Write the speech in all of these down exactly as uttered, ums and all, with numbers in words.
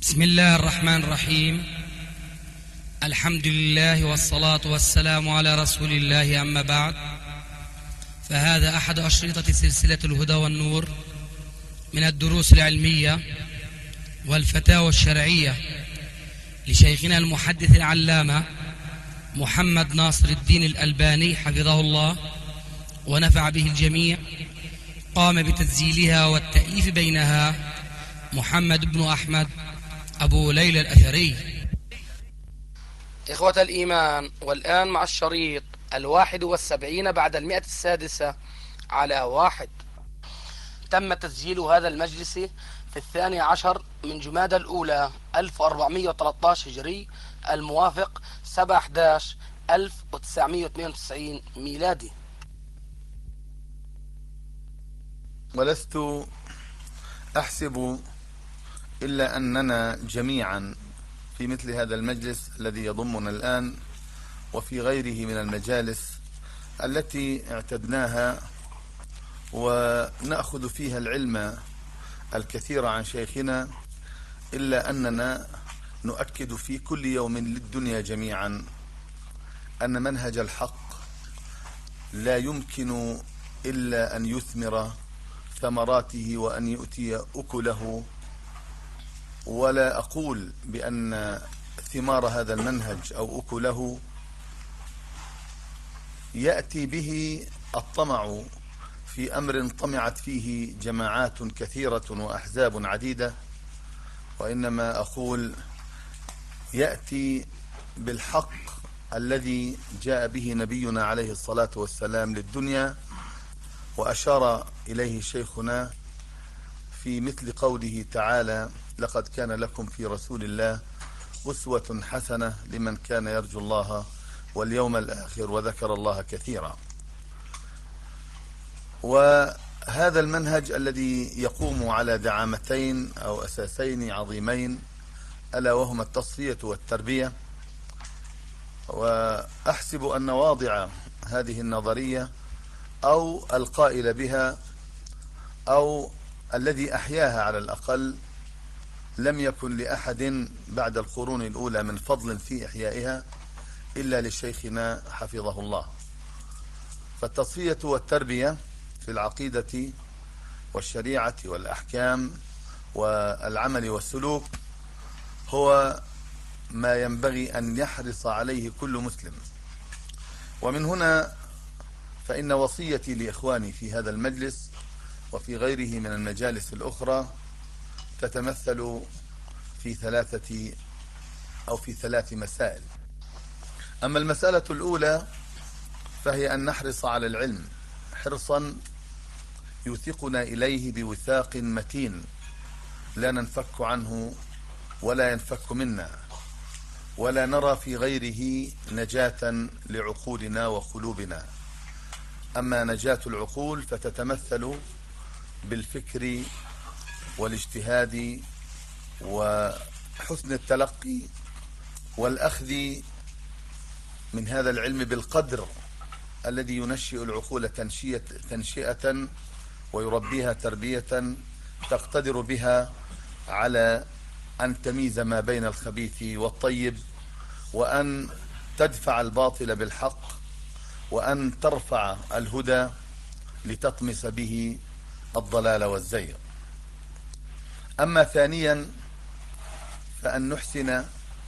بسم الله الرحمن الرحيم. الحمد لله والصلاة والسلام على رسول الله، أما بعد، فهذا أحد أشرطة سلسلة الهدى والنور من الدروس العلمية والفتاوى الشرعية لشيخنا المحدث العلامة محمد ناصر الدين الألباني حفظه الله ونفع به الجميع. قام بتسجيلها والتأليف بينها محمد بن أحمد أبو ليلى الأثري. إخوة الإيمان، والآن مع الشريط الواحد والسبعين بعد المئة السادسة على واحد. تم تسجيل هذا المجلس في الثاني عشر من جمادى الأولى ألف وأربعمئة وثلاثة عشر هجري، الموافق سبعة أحد عشر ألف وتسعمئة واثنين وتسعين ميلادي. ولست أحسب إلا أننا جميعا في مثل هذا المجلس الذي يضمنا الآن وفي غيره من المجالس التي اعتدناها ونأخذ فيها العلم الكثير عن شيخنا، إلا أننا نؤكد في كل يوم للدنيا جميعا أن منهج الحق لا يمكن إلا أن يثمر ثمراته وأن يؤتي أكله. ولا أقول بأن ثمار هذا المنهج أو أكله يأتي به الطمع في أمر طمعت فيه جماعات كثيرة وأحزاب عديدة، وإنما أقول يأتي بالحق الذي جاء به نبينا عليه الصلاة والسلام للدنيا، وأشار إليه شيخنا في مثل قوله تعالى: لقد كان لكم في رسول الله أسوة حسنة لمن كان يرجو الله واليوم الآخر وذكر الله كثيرا. وهذا المنهج الذي يقوم على دعامتين أو أساسين عظيمين، ألا وهما التصفية والتربية. وأحسب أن واضع هذه النظرية أو القائل بها أو الذي أحياها على الأقل لم يكن لأحد بعد القرون الأولى من فضل في إحيائها إلا لشيخنا حفظه الله. فالتصفية والتربية في العقيدة والشريعة والأحكام والعمل والسلوك هو ما ينبغي أن يحرص عليه كل مسلم. ومن هنا فإن وصيتي لإخواني في هذا المجلس وفي غيره من المجالس الأخرى تتمثل في ثلاثة أو في ثلاث مسائل. أما المسألة الأولى فهي أن نحرص على العلم حرصا يوثقنا إليه بوثاق متين لا ننفك عنه ولا ينفك منا، ولا نرى في غيره نجاة لعقولنا وقلوبنا. أما نجاة العقول فتتمثل بالفكر والاجتهاد وحسن التلقي والأخذ من هذا العلم بالقدر الذي ينشئ العقول تنشئة, تنشئة ويربيها تربية تقتدر بها على أن تميز ما بين الخبيث والطيب، وأن تدفع الباطل بالحق، وأن ترفع الهدى لتطمس به الضلال والزيغ. أما ثانيا فأن نحسن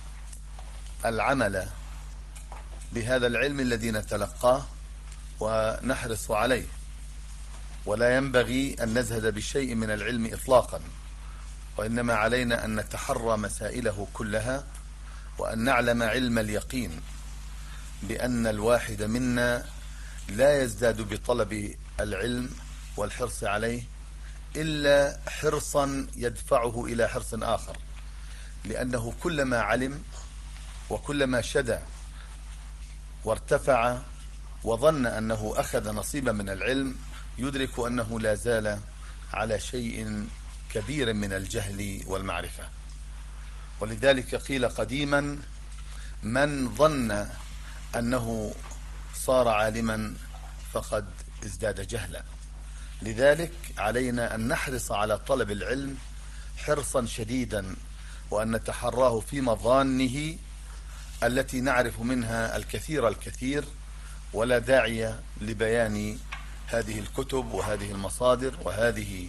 العمل بهذا العلم الذي نتلقاه ونحرص عليه، ولا ينبغي أن نزهد بشيء من العلم إطلاقا، وإنما علينا أن نتحرى مسائله كلها، وأن نعلم علم اليقين بأن الواحد منا لا يزداد بطلب العلم والحرص عليه إلا حرصا يدفعه إلى حرص آخر، لأنه كلما علم وكلما شدع وارتفع وظن أنه أخذ نصيبا من العلم يدرك أنه لا زال على شيء كبير من الجهل والمعرفة. ولذلك قيل قديما: من ظن أنه صار عالما فقد ازداد جهلا. لذلك علينا أن نحرص على طلب العلم حرصا شديدا، وأن نتحراه في مظانه التي نعرف منها الكثير الكثير، ولا داعي لبيان هذه الكتب وهذه المصادر وهذه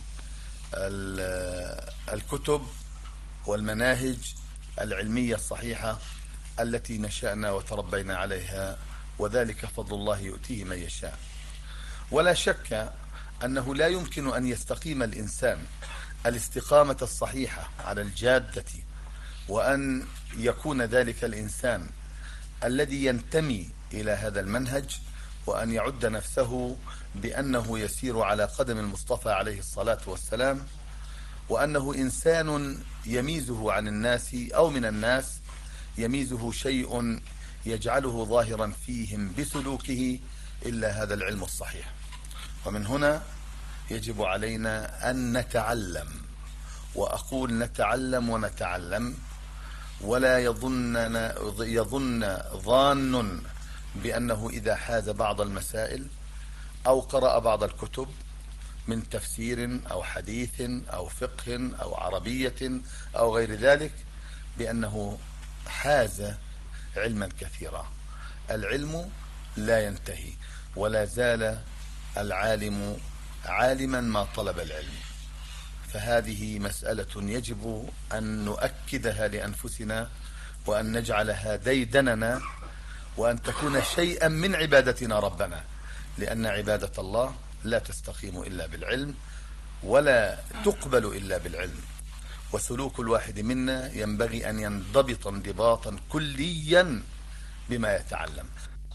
الكتب والمناهج العلمية الصحيحة التي نشأنا وتربينا عليها، وذلك فضل الله يؤتيه من يشاء. ولا شك أنه لا يمكن أن يستقيم الإنسان الاستقامة الصحيحة على الجادة، وأن يكون ذلك الإنسان الذي ينتمي إلى هذا المنهج وأن يعد نفسه بأنه يسير على قدم المصطفى عليه الصلاة والسلام، وأنه إنسان يميزه عن الناس أو من الناس يميزه شيء يجعله ظاهرا فيهم بسلوكه إلا هذا العلم الصحيح. ومن هنا يجب علينا أن نتعلم، وأقول نتعلم ونتعلم، ولا يظن يظن ظان بأنه إذا حاز بعض المسائل أو قرأ بعض الكتب من تفسير أو حديث أو فقه أو عربية أو غير ذلك بأنه حاز علما كثيرا. العلم لا ينتهي، ولا زال العالم عالما ما طلب العلم. فهذه مسألة يجب أن نؤكدها لأنفسنا، وأن نجعلها ديدننا، وأن تكون شيئا من عبادتنا ربنا، لأن عبادة الله لا تستقيم إلا بالعلم، ولا تقبل إلا بالعلم. وسلوك الواحد منا ينبغي أن ينضبط انضباطا كليا بما يتعلم.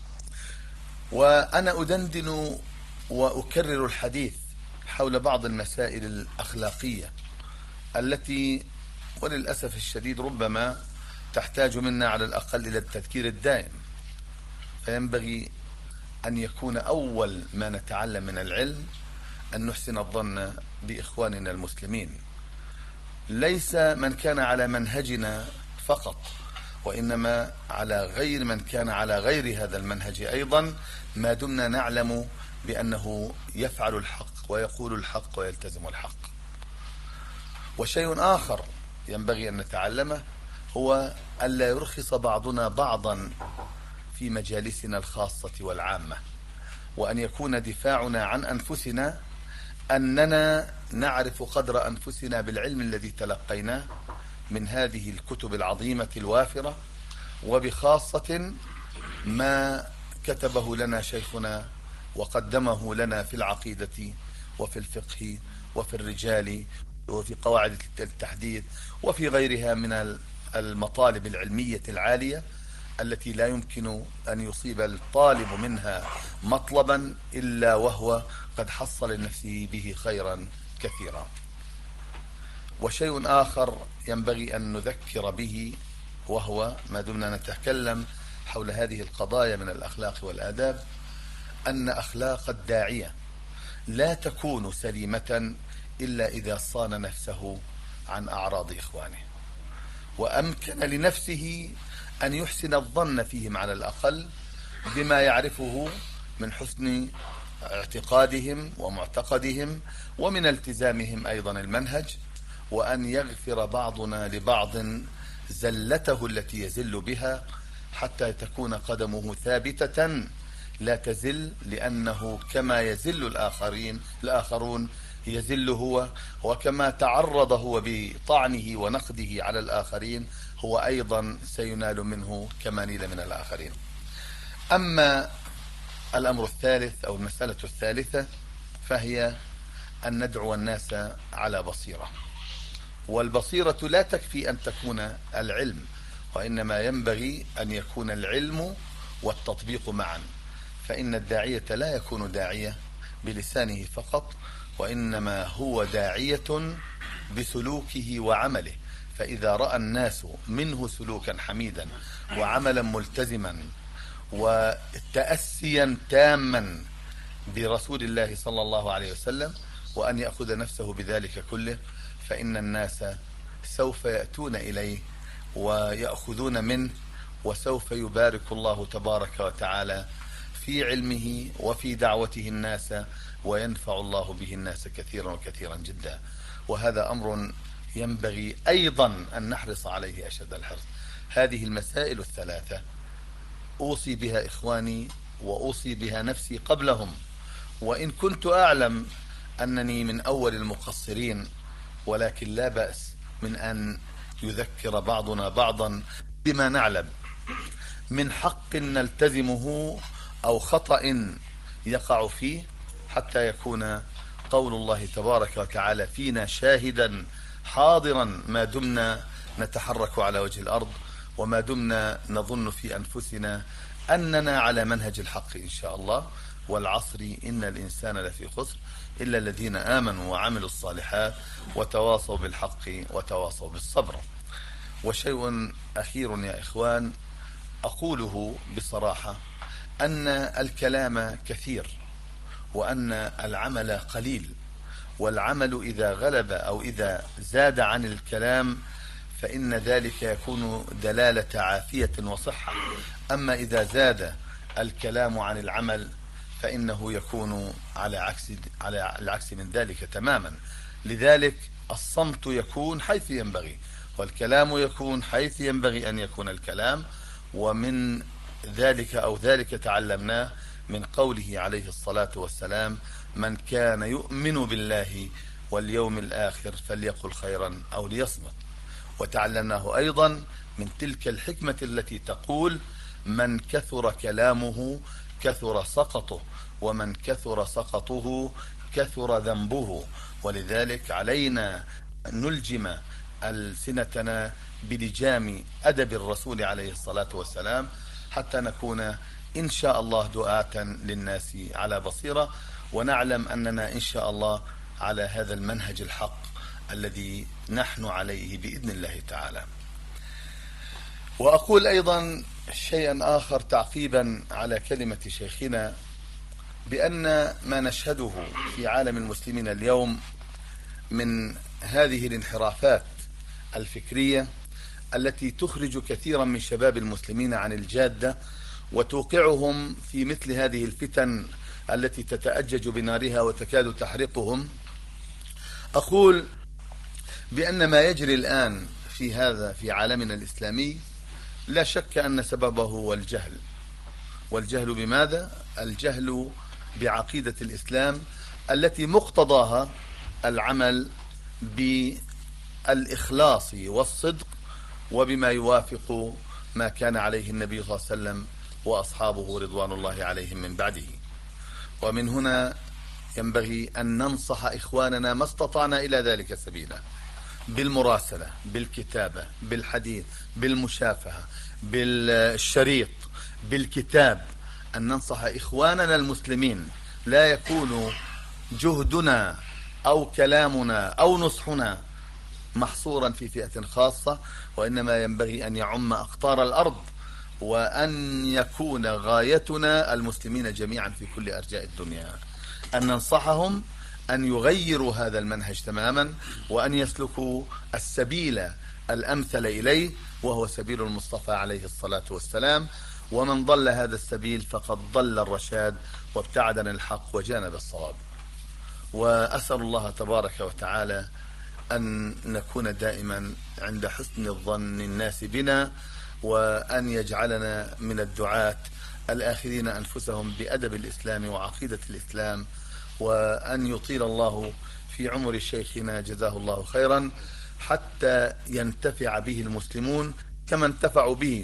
وأنا أدندن وأكرر الحديث حول بعض المسائل الأخلاقية التي وللأسف الشديد ربما تحتاج منا على الأقل إلى التذكير الدائم. فينبغي أن يكون أول ما نتعلم من العلم أن نحسن الظن بإخواننا المسلمين، ليس من كان على منهجنا فقط، وإنما على غير من كان على غير هذا المنهج أيضا، ما دمنا نعلم بأنه يفعل الحق ويقول الحق ويلتزم الحق. وشيء آخر ينبغي أن نتعلمه هو ألا يرخص بعضنا بعضا في مجالسنا الخاصة والعامة، وأن يكون دفاعنا عن أنفسنا أننا نعرف قدر أنفسنا بالعلم الذي تلقيناه من هذه الكتب العظيمة الوافرة، وبخاصة ما كتبه لنا شيخنا وقدمه لنا في العقيدة وفي الفقه وفي الرجال وفي قواعد التحديث وفي غيرها من المطالب العلمية العالية التي لا يمكن أن يصيب الطالب منها مطلبا إلا وهو قد حصل لنفسه به خيرا كثيرا. وشيء آخر ينبغي أن نذكر به، وهو ما دمنا نتكلم حول هذه القضايا من الأخلاق والآداب، أن أخلاق الداعية لا تكون سليمة إلا إذا صان نفسه عن أعراض إخوانه، وأمكن لنفسه أن يحسن الظن فيهم على الأقل بما يعرفه من حسن اعتقادهم ومعتقدهم ومن التزامهم أيضا المنهج، وأن يغفر بعضنا لبعض زلته التي يزل بها حتى تكون قدمه ثابتة لا تزل، لأنه كما يزل الآخرين الآخرون يزل هو، وكما تعرض هو بطعنه ونقده على الآخرين هو أيضا سينال منه كما نيل من الآخرين. أما الأمر الثالث أو المسألة الثالثة فهي أن ندعو الناس على بصيرة، والبصيرة لا تكفي أن تكون العلم، وإنما ينبغي أن يكون العلم والتطبيق معا، فإن الداعية لا يكون داعية بلسانه فقط، وإنما هو داعية بسلوكه وعمله. فإذا رأى الناس منه سلوكا حميدا وعملا ملتزما وتأسيا تاما برسول الله صلى الله عليه وسلم، وأن يأخذ نفسه بذلك كله، فإن الناس سوف يأتون إليه ويأخذون منه، وسوف يبارك الله تبارك وتعالى في علمه وفي دعوته الناس، وينفع الله به الناس كثيرا وكثيرا جدا. وهذا أمر ينبغي أيضا أن نحرص عليه أشد الحرص. هذه المسائل الثلاثة أوصي بها إخواني وأوصي بها نفسي قبلهم، وإن كنت أعلم أنني من أول المقصرين، ولكن لا بأس من أن يذكر بعضنا بعضا بما نعلم من حق نلتزمه أو خطأ يقع فيه، حتى يكون قول الله تبارك وتعالى فينا شاهدا حاضرا ما دمنا نتحرك على وجه الأرض، وما دمنا نظن في أنفسنا أننا على منهج الحق إن شاء الله. والعصر إن الإنسان لفي خسر إلا الذين آمنوا وعملوا الصالحات وتواصوا بالحق وتواصوا بالصبر. وشيء أخير يا إخوان أقوله بصراحة، أن الكلام كثير وأن العمل قليل، والعمل إذا غلب أو إذا زاد عن الكلام فإن ذلك يكون دلالة عافية وصحة، أما إذا زاد الكلام عن العمل فإنه يكون على عكس على العكس من ذلك تماما. لذلك الصمت يكون حيث ينبغي، والكلام يكون حيث ينبغي أن يكون الكلام. ومن ذلك أو ذلك تعلمناه من قوله عليه الصلاة والسلام: من كان يؤمن بالله واليوم الآخر فليقل خيرا أو ليصمت. وتعلمناه أيضا من تلك الحكمة التي تقول: من كثر كلامه كثر سقطه، ومن كثر سقطه كثر ذنبه. ولذلك علينا أن نلجم ألسنتنا بلجام أدب الرسول عليه الصلاة والسلام، حتى نكون إن شاء الله دعاة للناس على بصيرة، ونعلم أننا إن شاء الله على هذا المنهج الحق الذي نحن عليه بإذن الله تعالى. وأقول أيضا شيئا آخر تعقيبا على كلمة شيخنا، بأن ما نشهده في عالم المسلمين اليوم من هذه الانحرافات الفكرية التي تخرج كثيرا من شباب المسلمين عن الجادة وتوقعهم في مثل هذه الفتن التي تتأجج بنارها وتكاد تحرقهم، أقول بأن ما يجري الآن في هذا في عالمنا الإسلامي لا شك أن سببه هو الجهل. والجهل بماذا؟ الجهل بعقيدة الإسلام التي مقتضاها العمل بالإخلاص والصدق وبما يوافق ما كان عليه النبي صلى الله عليه وسلم وأصحابه رضوان الله عليهم من بعده. ومن هنا ينبغي أن ننصح إخواننا ما استطعنا إلى ذلك سبيلا، بالمراسلة، بالكتابة، بالحديث، بالمشافهة، بالشريط، بالكتاب، أن ننصح إخواننا المسلمين. لا يكون جهدنا أو كلامنا أو نصحنا محصورا في فئة خاصة، وإنما ينبغي أن يعم أقطار الأرض، وأن يكون غايتنا المسلمين جميعا في كل أرجاء الدنيا، أن ننصحهم أن يغيروا هذا المنهج تماما، وأن يسلكوا السبيل الأمثل إليه، وهو سبيل المصطفى عليه الصلاة والسلام. ومن ضل هذا السبيل فقد ضل الرشاد وابتعد عن الحق وجانب الصواب. وأسأل الله تبارك وتعالى أن نكون دائما عند حسن الظن الناس بنا، وأن يجعلنا من الدعاة الآخذين أنفسهم بأدب الإسلام وعقيدة الإسلام، وأن يطيل الله في عمر شيخنا جزاه الله خيرا حتى ينتفع به المسلمون كما انتفعوا به.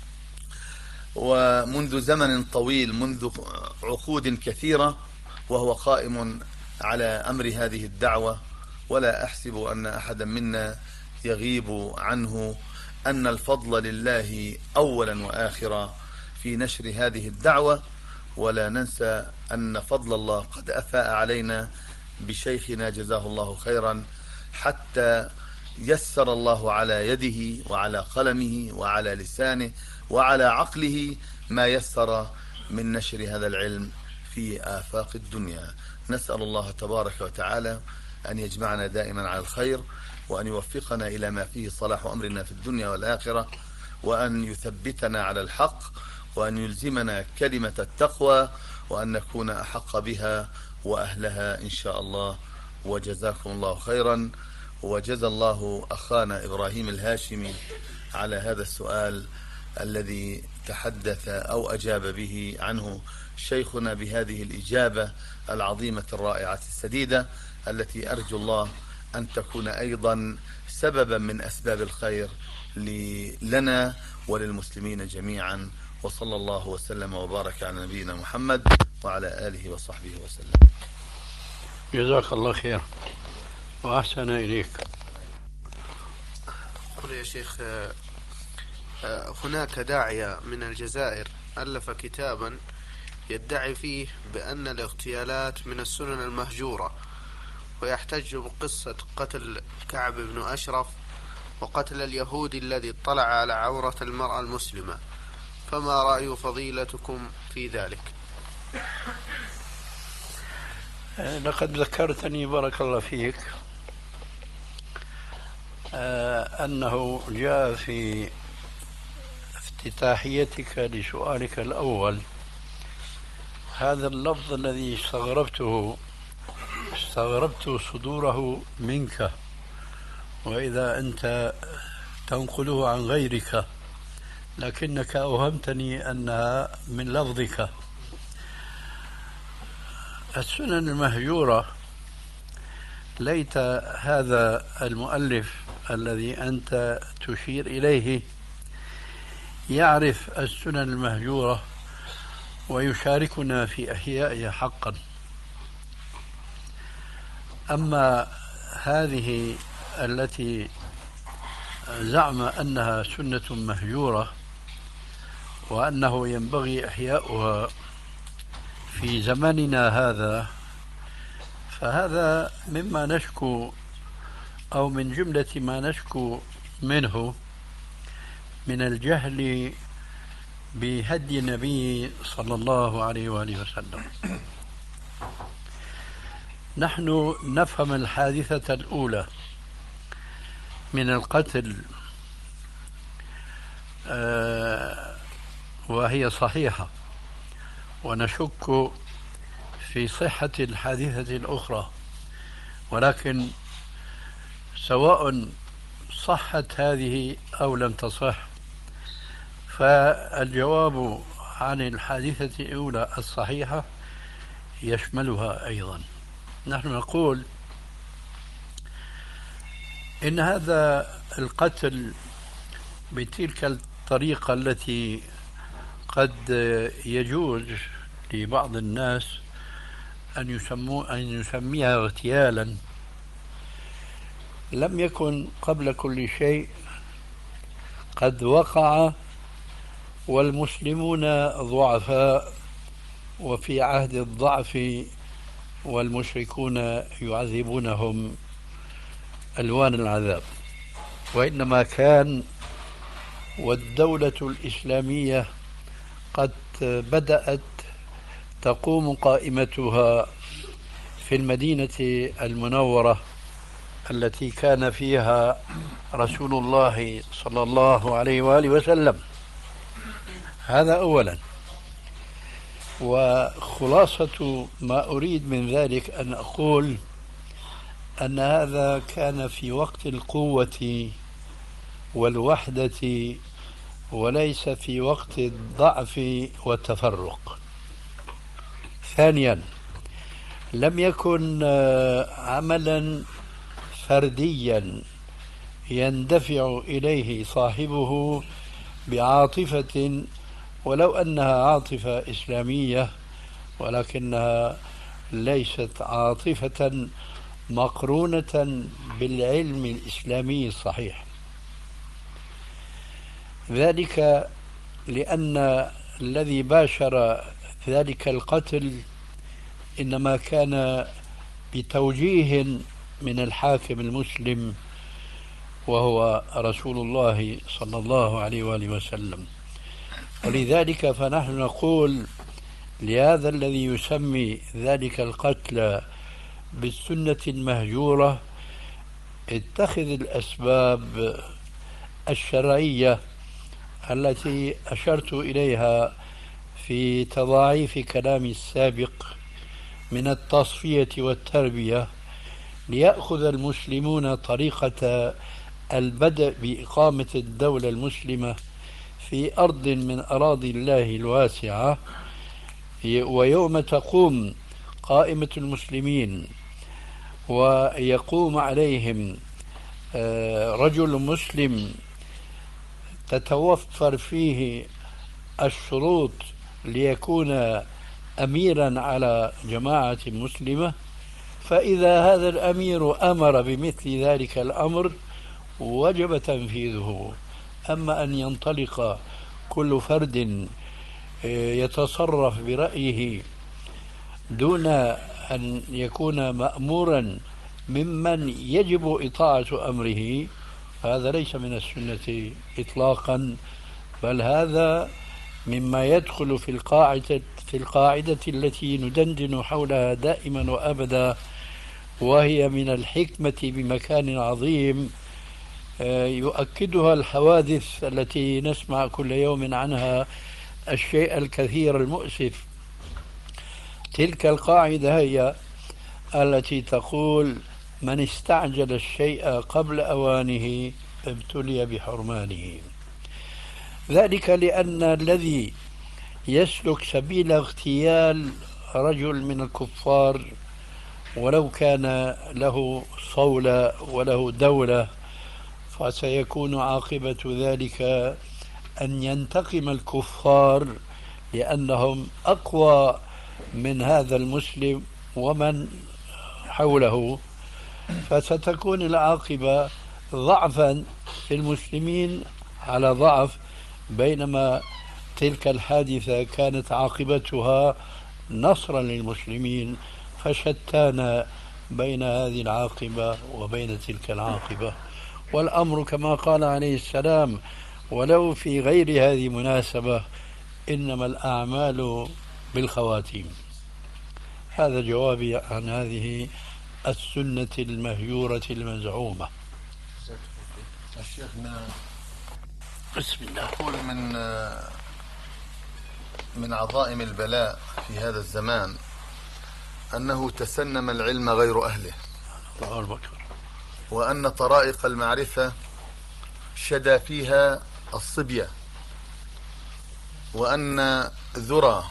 ومنذ زمن طويل، منذ عقود كثيرة، وهو قائم على أمر هذه الدعوة، ولا أحسب أن أحدا منا يغيب عنه أن الفضل لله أولا وآخرا في نشر هذه الدعوة. ولا ننسى أن فضل الله قد أفاء علينا بشيخنا جزاه الله خيرا، حتى يسر الله على يده وعلى قلمه وعلى لسانه وعلى عقله ما يسر من نشر هذا العلم في آفاق الدنيا. نسأل الله تبارك وتعالى أن يجمعنا دائما على الخير، وأن يوفقنا إلى ما فيه صلاح أمرنا في الدنيا والآخرة، وأن يثبتنا على الحق، وأن يلزمنا كلمة التقوى، وأن نكون أحق بها وأهلها إن شاء الله. وجزاكم الله خيرا، وجزى الله أخانا إبراهيم الهاشمي على هذا السؤال الذي تحدث أو أجاب به عنه شيخنا بهذه الإجابة العظيمة الرائعة السديدة، التي أرجو الله أن تكون أيضا سببا من أسباب الخير لنا وللمسلمين جميعا. وصلى الله وسلم وبارك على نبينا محمد وعلى آله وصحبه وسلم. جزاك الله خير وأحسن إليك. قل يا شيخ، هناك داعية من الجزائر ألف كتابا يدعي فيه بأن الاغتيالات من السنن المهجورة، ويحتج بقصة قتل كعب بن أشرف وقتل اليهودي الذي اطلع على عورة المرأة المسلمة، فما رأي فضيلتكم في ذلك؟ لقد ذكرتني بارك الله فيك أنه جاء في افتتاحيتك لسؤالك الأول هذا اللفظ الذي استغربته استغربت صدوره منك، وإذا أنت تنقله عن غيرك، لكنك أوهمتني أنها من لفظك. السنن المهجورة، ليت هذا المؤلف الذي أنت تشير إليه يعرف السنن المهجورة ويشاركنا في إحيائها حقا. أما هذه التي زعم أنها سنة مهجورة وأنه ينبغي إحياؤها في زماننا هذا، فهذا مما نشكو أو من جملة ما نشكو منه من الجهل بهدي النبي صلى الله عليه وآله وسلم. نحن نفهم الحادثة الأولى من القتل آه وهي صحيحة، ونشك في صحة الحادثة الأخرى، ولكن سواء صحت هذه أو لم تصح، فالجواب عن الحادثة الأولى الصحيحة يشملها أيضا. نحن نقول إن هذا القتل بتلك الطريقة التي قد يجوز لبعض الناس أن يسموا أن يسميها اغتيالا، لم يكن قبل كل شيء قد وقع والمسلمون ضعفاء وفي عهد الضعف، والمشركون يعذبونهم ألوان العذاب، وإنما كان والدولة الإسلامية قد بدأت تقوم قائمتها في المدينة المنورة التي كان فيها رسول الله صلى الله عليه وآله وسلم. هذا أولا. وخلاصة ما أريد من ذلك أن أقول أن هذا كان في وقت القوة والوحدة، وليس في وقت الضعف والتفرق. ثانيا، لم يكن عملا فرديا يندفع إليه صاحبه بعاطفة، ولو أنها عاطفة إسلامية، ولكنها ليست عاطفة مقرونة بالعلم الإسلامي الصحيح. ذلك لأن الذي باشر ذلك القتل إنما كان بتوجيه من الحاكم المسلم وهو رسول الله صلى الله عليه وآله وسلم. ولذلك فنحن نقول لهذا الذي يسمي ذلك القتل بالسنة المهجورة اتخذ الأسباب الشرعية التي أشرت إليها في تضاعيف كلامي السابق من التصفية والتربية، ليأخذ المسلمون طريقة البدء بإقامة الدولة المسلمة في أرض من أراضي الله الواسعة، ويوم تقوم قائمة المسلمين ويقوم عليهم رجل مسلم تتوفر فيه الشروط ليكون أميرا على جماعة مسلمة، فإذا هذا الأمير أمر بمثل ذلك الأمر وجب تنفيذه. أما أن ينطلق كل فرد يتصرف برأيه دون أن يكون مأمورا ممن يجب إطاعة أمره، هذا ليس من السنة إطلاقا، بل هذا مما يدخل في القاعدة في القاعدة التي ندندن حولها دائما وأبدا، وهي من الحكمة بمكان عظيم يؤكدها الحوادث التي نسمع كل يوم عنها الشيء الكثير المؤسف. تلك القاعدة هي التي تقول: من استعجل الشيء قبل أوانه ابتلي بحرمانه. ذلك لأن الذي يسلك سبيل اغتيال رجل من الكفار ولو كان له صولة وله دولة، فسيكون عاقبة ذلك أن ينتقم الكفار لأنهم أقوى من هذا المسلم ومن حوله، فستكون العاقبة ضعفا في المسلمين على ضعف، بينما تلك الحادثة كانت عاقبتها نصرا للمسلمين. فشتان بين هذه العاقبة وبين تلك العاقبة، والأمر كما قال عليه السلام: ولو في غير هذه مناسبة إنما الأعمال بالخواتيم. هذا جوابي عن هذه السنة المهجورة المزعومة. الشيخ من بسم الله. يقول من من عظائم البلاء في هذا الزمان أنه تسنم العلم غير أهله، وأن طرائق المعرفة شدا فيها الصبية، وأن ذرى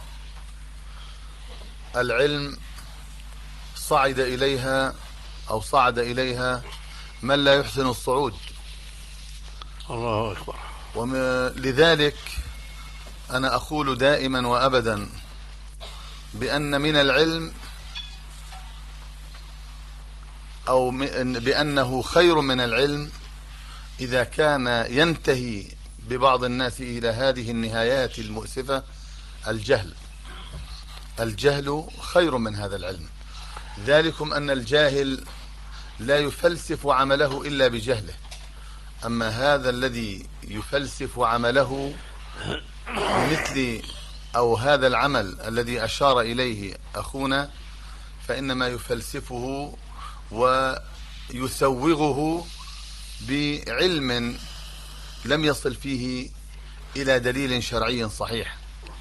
العلم صعد إليها أو صعد إليها من لا يحسن الصعود. الله أكبر. ولذلك أنا أقول دائما وأبدا بأن من العلم أو بأنه خير من العلم إذا كان ينتهي ببعض الناس إلى هذه النهايات المؤسفة: الجهل. الجهل خير من هذا العلم، ذلكم أن الجاهل لا يفلسف عمله إلا بجهله، أما هذا الذي يفلسف عمله مثل أو هذا العمل الذي أشار إليه أخونا فإنما يفلسفه ويسوغه بعلم لم يصل فيه إلى دليل شرعي صحيح.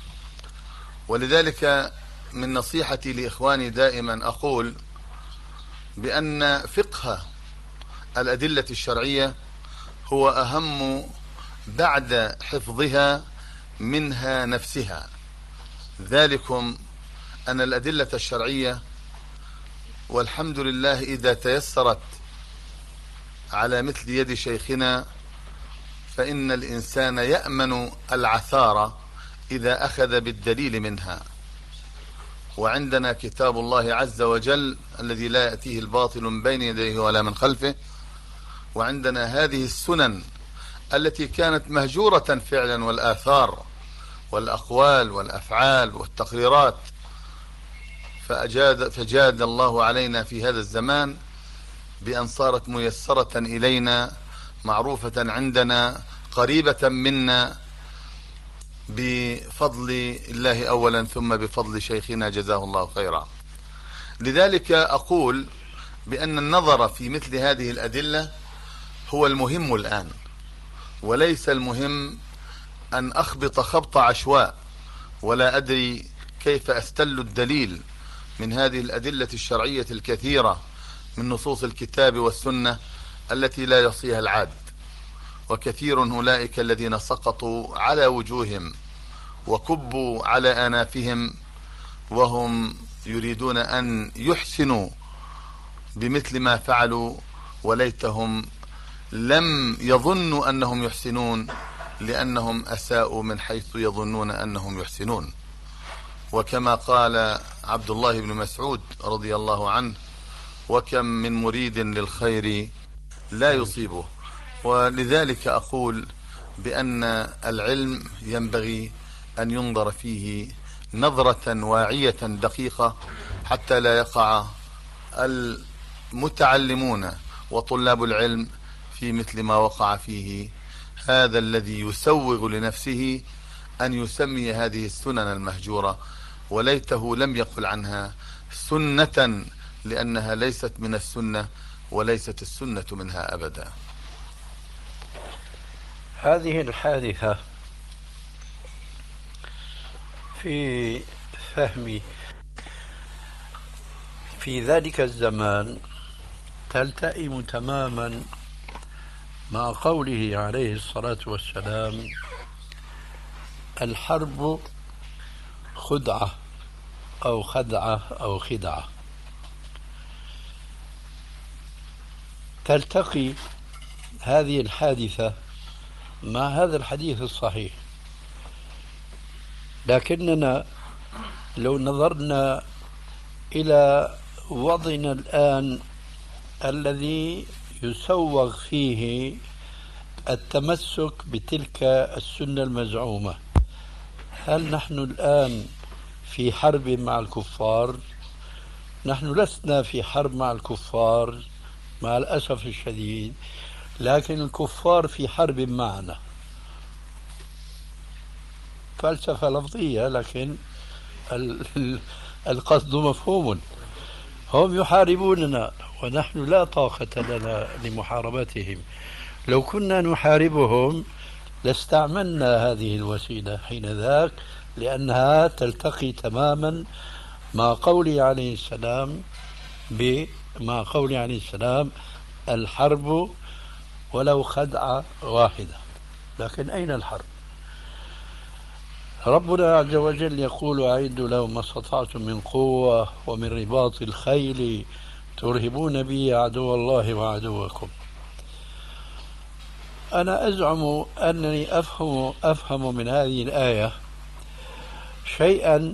ولذلك من نصيحتي لإخواني دائما أقول بأن فقه الأدلة الشرعية هو أهم بعد حفظها منها نفسها، ذلكم أن الأدلة الشرعية والحمد لله إذا تيسرت على مثل يد شيخنا فإن الإنسان يأمن العثار إذا أخذ بالدليل منها. وعندنا كتاب الله عز وجل الذي لا يأتيه الباطل من بين يديه ولا من خلفه، وعندنا هذه السنن التي كانت مهجورة فعلا، والآثار والأقوال والأفعال والتقريرات، فأجاد فجاد الله علينا في هذا الزمان بأن صارت ميسرة إلينا، معروفة عندنا، قريبة منا، بفضل الله أولا ثم بفضل شيخنا جزاه الله خيرا. لذلك أقول بأن النظر في مثل هذه الأدلة هو المهم الآن، وليس المهم أن أخبط خبط عشواء ولا أدري كيف أستل الدليل من هذه الأدلة الشرعية الكثيرة من نصوص الكتاب والسنة التي لا يحصيها العاد، وكثير أولئك الذين سقطوا على وجوههم وكبوا على آنافهم وهم يريدون أن يحسنوا بمثل ما فعلوا، وليتهم لم يظنوا أنهم يحسنون لأنهم أساءوا من حيث يظنون أنهم يحسنون. وكما قال عبد الله بن مسعود رضي الله عنه: وكم من مريد للخير لا يصيبه. ولذلك أقول بأن العلم ينبغي أن ينظر فيه نظرة واعية دقيقة حتى لا يقع المتعلمون وطلاب العلم في مثل ما وقع فيه هذا الذي يسوغ لنفسه أن يسمي هذه السنن المهجورة، وليته لم يقل عنها سنة، لأنها ليست من السنة وليست السنة منها أبدا. هذه الحادثة في فهمي في ذلك الزمان تلتئم تماما مع قوله عليه الصلاة والسلام: الحرب خدعة أو خدعة أو خدعة. تلتقي هذه الحادثة مع هذا الحديث الصحيح، لكننا لو نظرنا إلى وضعنا الآن الذي يسوغ فيه التمسك بتلك السنة المزعومة، هل نحن الآن في حرب مع الكفار؟ نحن لسنا في حرب مع الكفار مع الأسف الشديد، لكن الكفار في حرب معنا. فلسفة لفظية، لكن القصد مفهوم. هم يحاربوننا ونحن لا طاقة لنا لمحاربتهم. لو كنا نحاربهم لاستعملنا هذه الوسيلة حين ذاك، لأنها تلتقي تماما مع قوله عليه السلام مع قوله عليه السلام: الحرب ولو خدعة واحدة. لكن أين الحرب؟ ربنا عز وجل يقول: أعدوا لهم ما استطعتم من قوة ومن رباط الخيل ترهبون به عدو الله وعدوكم. أنا أزعم أنني أفهم, أفهم من هذه الآية شيئا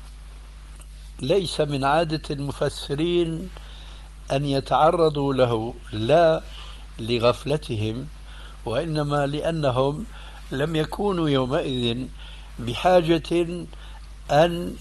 ليس من عادة المفسرين أن يتعرضوا له، لا لغفلتهم وإنما لأنهم لم يكونوا يومئذ بحاجة أن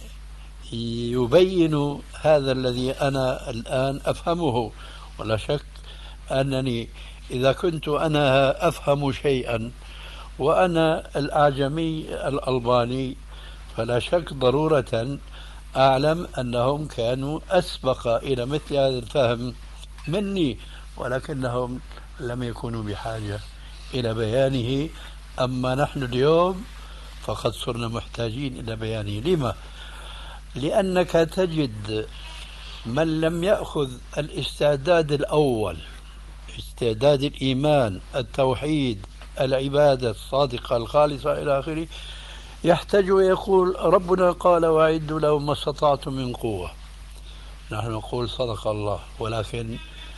يبينوا هذا الذي أنا الآن أفهمه. ولا شك أنني إذا كنت أنا أفهم شيئا وأنا الأعجمي الألباني فلا شك ضرورة أعلم أنهم كانوا أسبق إلى مثل هذا الفهم مني، ولكنهم لم يكونوا بحاجة إلى بيانه. أما نحن اليوم فقد صرنا محتاجين إلى بيانه. لما؟ لأنك تجد من لم يأخذ الاستعداد الأول، استعداد الإيمان، التوحيد، العبادة الصادقة الخالصة إلى آخره، يحتاج ويقول: ربنا قال: وأعدوا لهم ما استطعتم من قوة. نحن نقول صدق الله، ولكن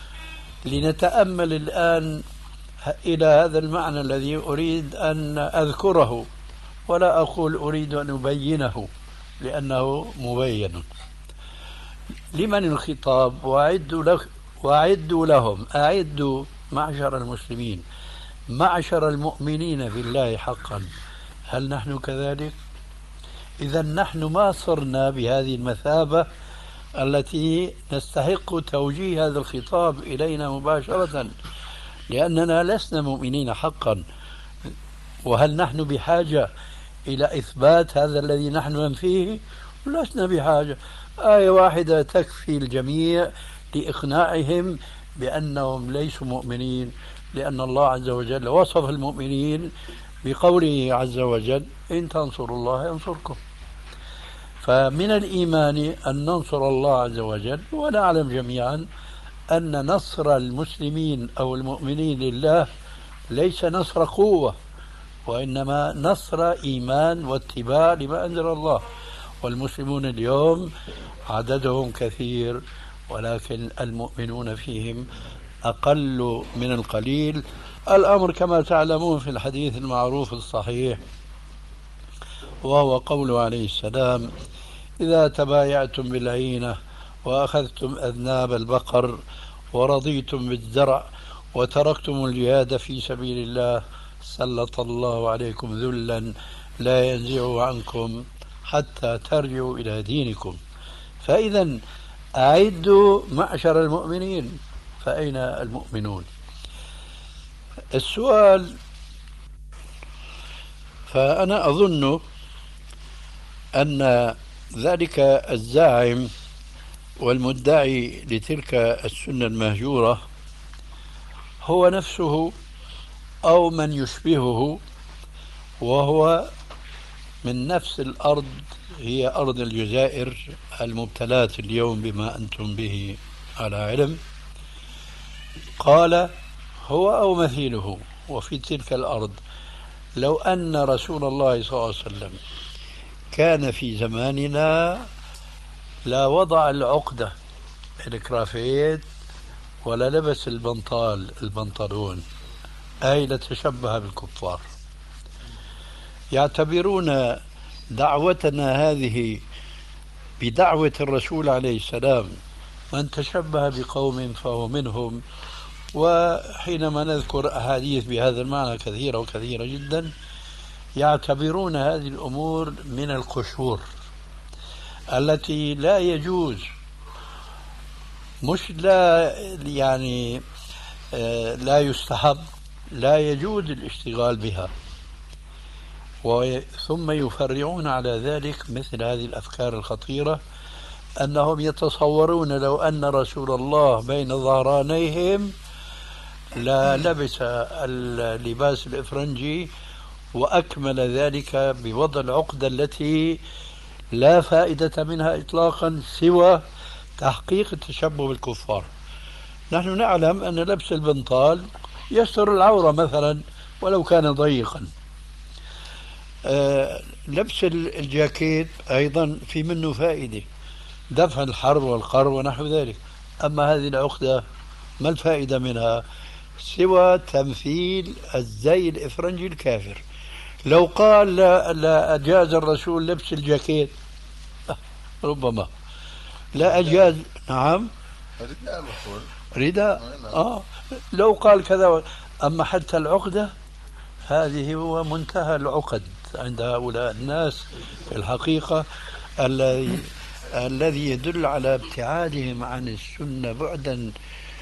لنتأمل الآن إلى هذا المعنى الذي أريد أن أذكره، ولا أقول أريد أن أبينه لأنه مبين. لمن الخطاب؟ وأعدوا له وأعدوا لهم. أعدوا معشر المسلمين، معشر المؤمنين بالله حقا. هل نحن كذلك؟ إذا نحن ما صرنا بهذه المثابة التي نستحق توجيه هذا الخطاب إلينا مباشرة، لأننا لسنا مؤمنين حقا. وهل نحن بحاجة إلى إثبات هذا الذي نحن ننفيه؟ لسنا بحاجة. آية واحدة تكفي الجميع لإقناعهم بأنهم ليسوا مؤمنين، لأن الله عز وجل وصف المؤمنين بقوله عز وجل: إن تنصروا الله ينصركم. فمن الإيمان أن ننصر الله عز وجل، ونعلم جميعا أن نصر المسلمين أو المؤمنين لله ليس نصر قوة، وإنما نصر إيمان واتباع لما أنزل الله. والمسلمون اليوم عددهم كثير، ولكن المؤمنون فيهم أقل من القليل. الأمر كما تعلمون في الحديث المعروف الصحيح، وهو قوله عليه السلام: إذا تبايعتم بالعينة وأخذتم أذناب البقر ورضيتم بالزرع وتركتم الجهاد في سبيل الله سلط الله عليكم ذلا لا ينزعه عنكم حتى ترجعوا إلى دينكم. فإذا أعدوا معشر المؤمنين، فأين المؤمنون؟ السؤال، فأنا أظن أن ذلك الزاعم والمدعي لتلك السنة المهجورة هو نفسه أو من يشبهه، وهو من نفس الأرض، هي أرض الجزائر المبتلاة اليوم بما أنتم به على علم. قال هو أو مثيله وفي تلك الأرض: لو أن رسول الله صلى الله عليه وسلم كان في زماننا لا وضع العقدة الكرافيت ولا لبس البنطال البنطلون، أي لتشبه بالكفار. يعتبرون دعوتنا هذه بدعوة الرسول عليه السلام: من تشبه بقوم فهو منهم. وحينما نذكر أحاديث بهذا المعنى كثيرة وكثيرة جدا، يعتبرون هذه الأمور من القشور التي لا يجوز، مش لا يعني لا يستحب، لا يجوز الاشتغال بها. ثم يفرعون على ذلك مثل هذه الأفكار الخطيرة، أنهم يتصورون لو أن رسول الله بين ظهرانيهم لا لبس اللباس الإفرنجي وأكمل ذلك بوضع العقدة التي لا فائدة منها إطلاقا سوى تحقيق التشبه بالكفار. نحن نعلم أن لبس البنطال يستر العورة مثلا ولو كان ضيقا. أه لبس الجاكيت أيضا في منه فائدة، دفع الحر والقر ونحو ذلك. أما هذه العقدة ما الفائدة منها سوى تمثيل الزي الإفرنجي الكافر. لو قال لا, لا أجاز الرسول لبس الجاكيت، ربما لا أجاز. نعم، رداء. آه لو قال كذا. أما حتى العقدة هذه هو منتهى العقد عند هؤلاء الناس في الحقيقة، الذي الذي يدل على ابتعادهم عن السنة بعدا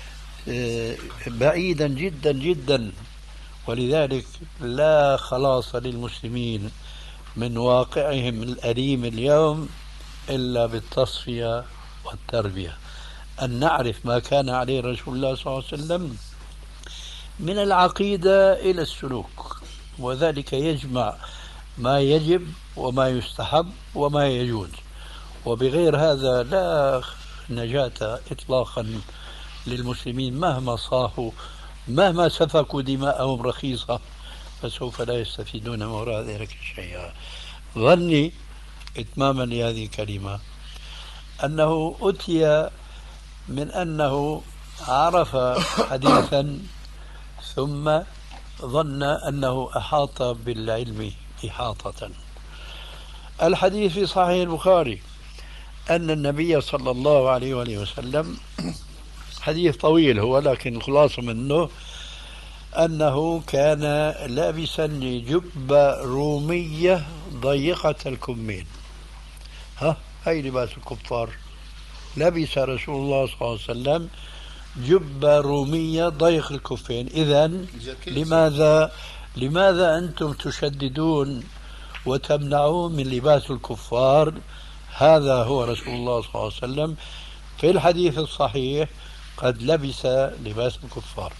بعيدا جدا جدا. ولذلك لا خلاص للمسلمين من واقعهم الأليم اليوم إلا بالتصفية والتربية، أن نعرف ما كان عليه رسول الله صلى الله عليه وسلم من العقيدة إلى السلوك، وذلك يجمع ما يجب وما يستحب وما يجوز. وبغير هذا لا نجاة إطلاقا للمسلمين، مهما صاحوا، مهما سفكوا دماءهم رخيصة، فسوف لا يستفيدون من وراء ذلك شيئا. ظني إتماما لهذه الكلمة أنه أتي من أنه عرف حديثا ثم ظن أنه أحاط بالعلم إحاطة. الحديث في صحيح البخاري أن النبي صلى الله عليه وآله وسلم، حديث طويل هو لكن الخلاصة منه أنه كان لابسا جبة رومية ضيقة الكمين. ها أي لباس الكفار. لبس رسول الله صلى الله عليه وسلم جبة رومية ضيق الكفين. إذن لماذا لماذا أنتم تشددون وتمنعون من لباس الكفار؟ هذا هو رسول الله صلى الله عليه وسلم في الحديث الصحيح قد لبس لباس الكفار.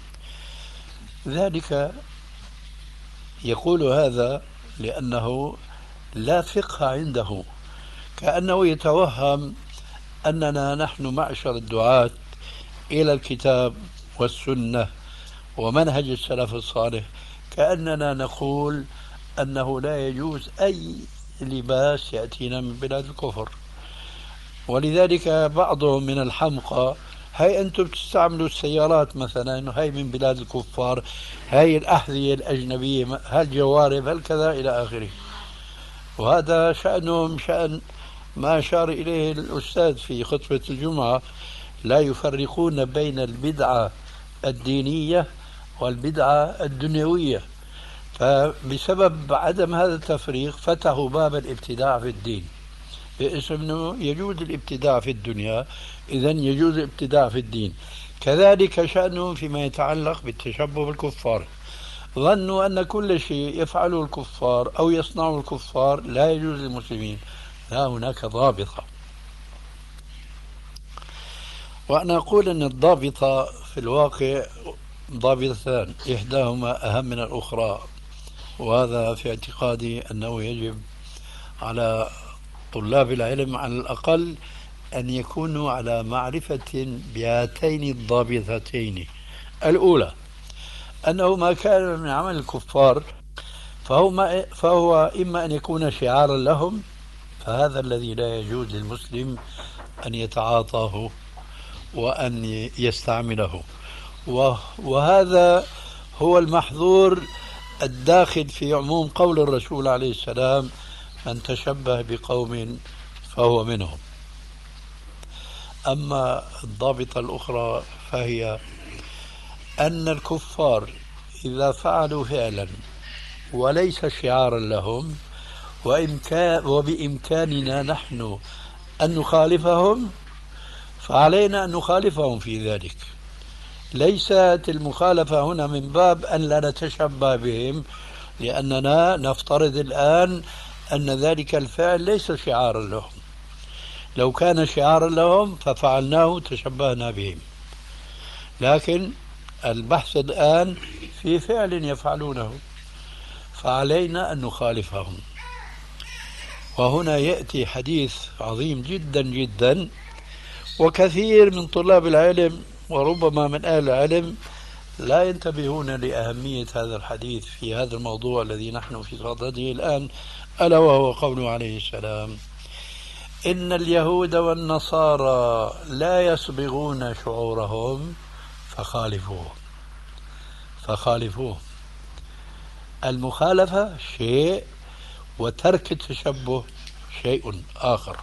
ذلك يقول هذا لأنه لا فقه عنده، كأنه يتوهم أننا نحن معشر الدعاة إلى الكتاب والسنة ومنهج السلف الصالح، كأننا نقول أنه لا يجوز أي لباس يأتينا من بلاد الكفر. ولذلك بعضهم من الحمقى: هاي أنتم بتستعملوا السيارات مثلا، هاي من بلاد الكفار، هاي الأحذية الأجنبية، هالجوارب، هالكذا إلى آخره. وهذا شأنهم شأن ما أشار إليه الأستاذ في خطبة الجمعة: لا يفرقون بين البدعة الدينية والبدعة الدنيوية. فبسبب عدم هذا التفريق فتحوا باب الابتداع في الدين، باسم أنه يجوز الابتداع في الدنيا، إذن يجوز الابتداع في الدين. كذلك شأنهم فيما يتعلق بالتشبه بالكفار، ظنوا أن كل شيء يفعله الكفار أو يصنعه الكفار لا يجوز للمسلمين. لا، هناك ضابطة. وأنا أقول أن الضابطة في الواقع ضابطتان، إحداهما أهم من الأخرى، وهذا في اعتقادي أنه يجب على طلاب العلم على الأقل أن يكونوا على معرفة بهاتين الضابطتين. الأولى أنه ما كان من عمل الكفار فهو, ما فهو إما أن يكون شعارا لهم، فهذا الذي لا يجوز للمسلم أن يتعاطاه وأن يستعمله، وهذا هو المحظور الداخل في عموم قول الرسول عليه السلام: من تشبه بقوم فهو منهم. أما الضابطة الأخرى فهي أن الكفار إذا فعلوا فعلا وليس شعارا لهم وبإمكاننا نحن أن نخالفهم، فعلينا أن نخالفهم في ذلك. ليست المخالفة هنا من باب أن لا نتشبه بهم، لأننا نفترض الآن أن ذلك الفعل ليس شعارا لهم. لو كان شعارا لهم ففعلناه تشبهنا بهم، لكن البحث الآن في فعل يفعلونه، فعلينا أن نخالفهم. وهنا يأتي حديث عظيم جدا جدا، وكثير من طلاب العلم وربما من أهل العلم لا ينتبهون لأهمية هذا الحديث في هذا الموضوع الذي نحن في صدده الآن، ألا وهو قوله عليه السلام: إن اليهود والنصارى لا يصبغون شعورهم فخالفوهم. فخالفوهم. المخالفة شيء وترك التشبه شيء آخر.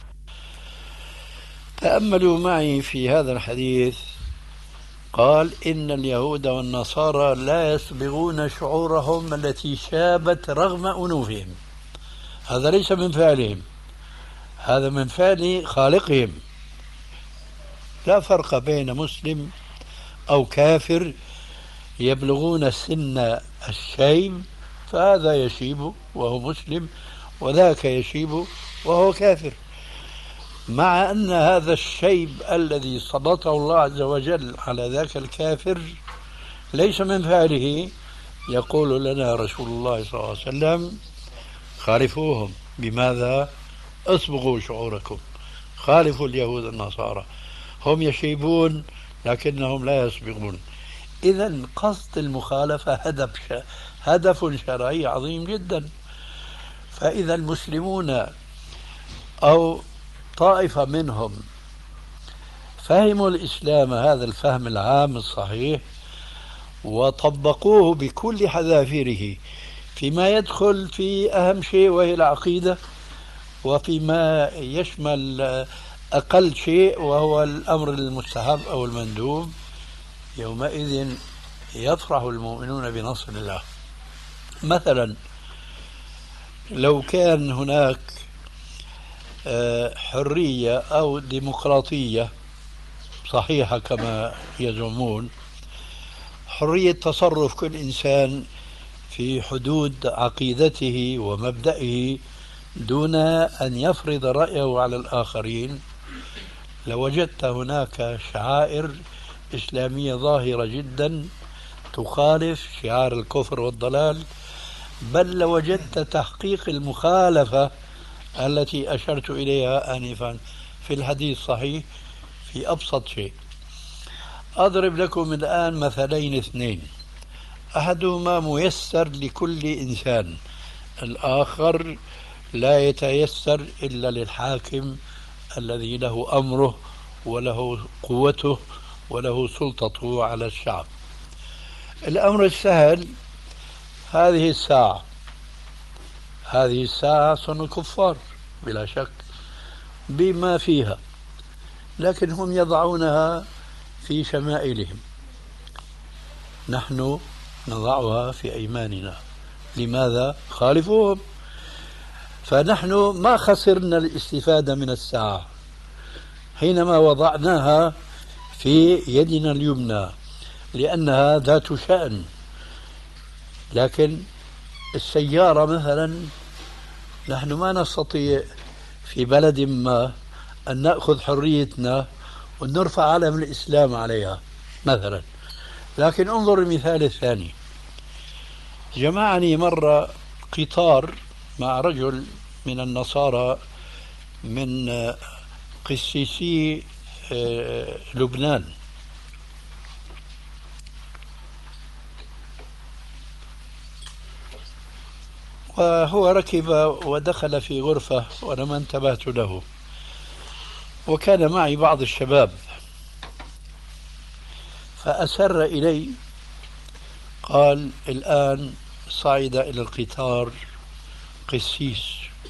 تأملوا معي في هذا الحديث. قال: إن اليهود والنصارى لا يصبغون شعورهم التي شابت رغم أنوفهم. هذا ليس من فعلهم، هذا من فعل خالقهم. لا فرق بين مسلم أو كافر يبلغون سن الشيب، فهذا يشيب وهو مسلم وذاك يشيب وهو كافر، مع أن هذا الشيب الذي سلطه الله عز وجل على ذاك الكافر ليس من فعله. يقول لنا رسول الله صلى الله عليه وسلم: خالفوهم. بماذا؟ اصبغوا شعوركم، خالفوا اليهود النصارى، هم يشيبون لكنهم لا يصبغون. إذن قصد المخالفة هدف هدف شرعي عظيم جدا. فإذا المسلمون أو طائفة منهم فهموا الإسلام هذا الفهم العام الصحيح وطبقوه بكل حذافيره فيما يدخل في أهم شيء وهي العقيدة، وفيما يشمل أقل شيء وهو الأمر المستحب أو المندوب، يومئذ يفرح المؤمنون بنصر الله. مثلا لو كان هناك حرية أو ديمقراطية صحيحة كما يزعمون، حرية تصرف كل إنسان في حدود عقيدته ومبدئه دون أن يفرض رأيه على الآخرين، لوجدت هناك شعائر إسلامية ظاهرة جدا تخالف شعار الكفر والضلال، بل لوجدت تحقيق المخالفة التي أشرت إليها آنفا في الحديث الصحيح في أبسط شيء. أضرب لكم الآن مثلين اثنين، أحدهما ميسر لكل إنسان، الآخر لا يتيسر إلا للحاكم الذي له أمره وله قوته وله سلطته على الشعب. الأمر السهل هذه الساعة، هذه الساعة صنع الكفار بلا شك بما فيها، لكن هم يضعونها في شمائلهم، نحن نضعها في أيماننا. لماذا؟ خالفوهم. فنحن ما خسرنا الاستفادة من الساعة حينما وضعناها في يدنا اليمنى لأنها ذات شأن. لكن السيارة مثلا نحن ما نستطيع في بلد ما أن نأخذ حريتنا ونرفع علم الإسلام عليها مثلا. لكن انظر المثال الثاني. جمعني مرة قطار مع رجل من النصارى من قسيسي لبنان، وهو ركب ودخل في غرفة وأنا ما انتبهت له، وكان معي بعض الشباب، فأسر إلي قال الآن صعد إلى القطار قسيس،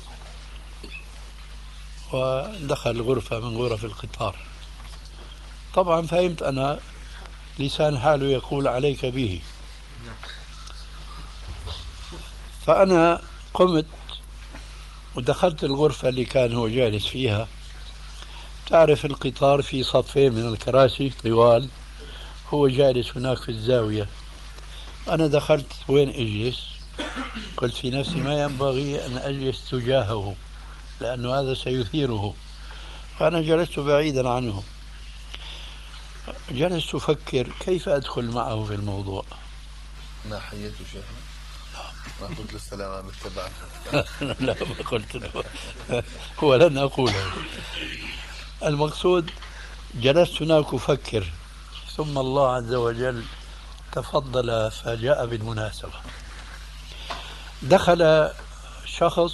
ودخل غرفة من غرف القطار. طبعا فهمت أنا لسان حاله يقول عليك به، فأنا قمت ودخلت الغرفة اللي كان هو جالس فيها. تعرف القطار في صفين من الكراسي طوال، هو جالس هناك في الزاوية. أنا دخلت وين أجلس؟ قلت في نفسي ما ينبغي أن أجلس تجاهه لأنه هذا سيثيره، فأنا جلست بعيدا عنه. جلست أفكر كيف أدخل معه في الموضوع. ما حييته شيخنا؟ ما قلت له السلام عليكم تبعك؟ لا ما قلت له ولن أقوله. المقصود جلست هناك أفكر، ثم الله عز وجل تفضل فجاء بالمناسبة. دخل شخص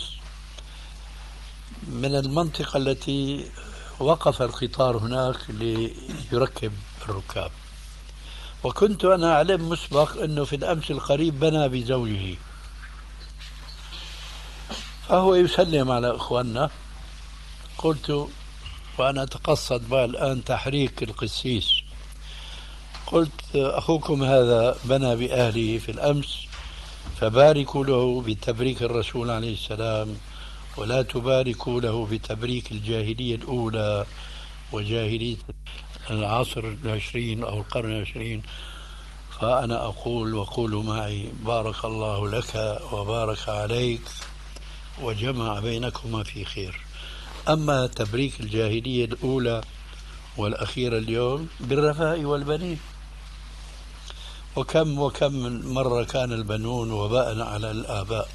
من المنطقة التي وقف القطار هناك ليركب الركاب، وكنت أنا أعلم مسبق أنه في الأمس القريب بنى بزوجه، فهو يسلم على إخواننا. قلت وأنا أتقصد بقى الآن تحريك القسيس، قلت أخوكم هذا بنى بأهله في الأمس، فباركوا له بتبريك الرسول عليه السلام، ولا تباركوا له بتبريك الجاهلية الأولى وجاهلية العصر العشرين أو القرن العشرين. فأنا أقول وقولوا معي بارك الله لك وبارك عليك وجمع بينكما في خير. أما تبريك الجاهلية الأولى والأخيرة اليوم بالرفاء والبنين، وكم وكم من مرة كان البنون وباء على الآباء.